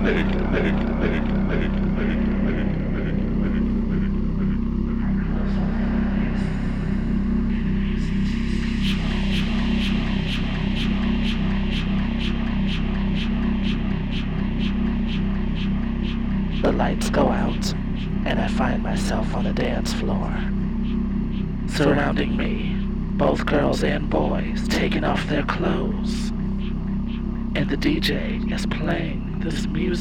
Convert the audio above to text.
The lights go out, and I find myself on a dance floor. Surrounding me, both girls and boys taking off their clothes. And the DJ is playing this music.